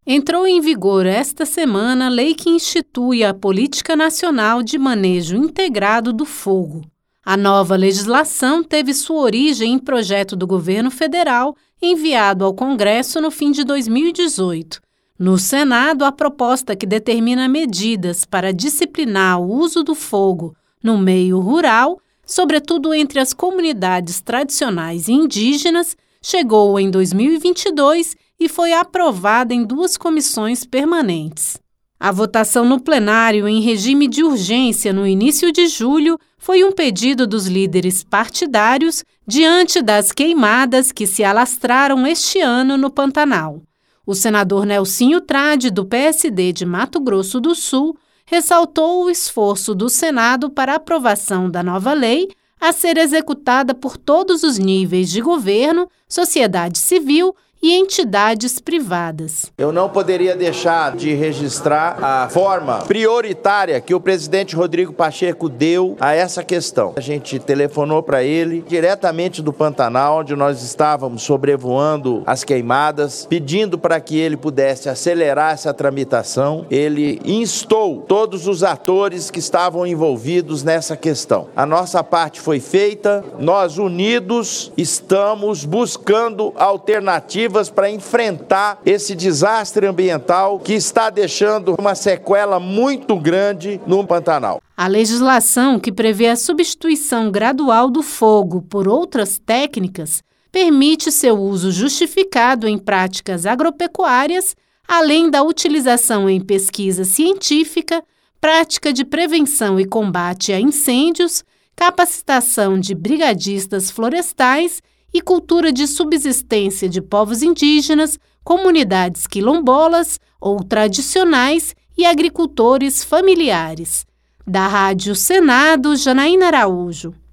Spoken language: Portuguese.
Entrou em vigor esta semana a lei que institui a Política Nacional de Manejo Integrado do Fogo. A nova legislação teve sua origem em projeto do governo federal enviado ao Congresso no fim de 2018. No Senado, a proposta que determina medidas para disciplinar o uso do fogo no meio rural, sobretudo entre as comunidades tradicionais e indígenas, chegou em 2022 e foi aprovada em 2 comissões permanentes. A votação no plenário em regime de urgência no início de julho foi um pedido dos líderes partidários diante das queimadas que se alastraram este ano no Pantanal. O senador Nelsinho Trade, do PSD de Mato Grosso do Sul, ressaltou o esforço do Senado para a aprovação da nova lei a ser executada por todos os níveis de governo, sociedade civil e entidades privadas. Eu não poderia deixar de registrar a forma prioritária que o presidente Rodrigo Pacheco deu a essa questão. A gente telefonou para ele diretamente do Pantanal, onde nós estávamos sobrevoando as queimadas, pedindo para que ele pudesse acelerar essa tramitação. Ele instou todos os atores que estavam envolvidos nessa questão. A nossa parte foi feita, nós unidos estamos buscando alternativas para enfrentar esse desastre ambiental que está deixando uma sequela muito grande no Pantanal. A legislação que prevê a substituição gradual do fogo por outras técnicas permite seu uso justificado em práticas agropecuárias, além da utilização em pesquisa científica, prática de prevenção e combate a incêndios, capacitação de brigadistas florestais e cultura de subsistência de povos indígenas, comunidades quilombolas ou tradicionais e agricultores familiares. Da Rádio Senado, Janaína Araújo.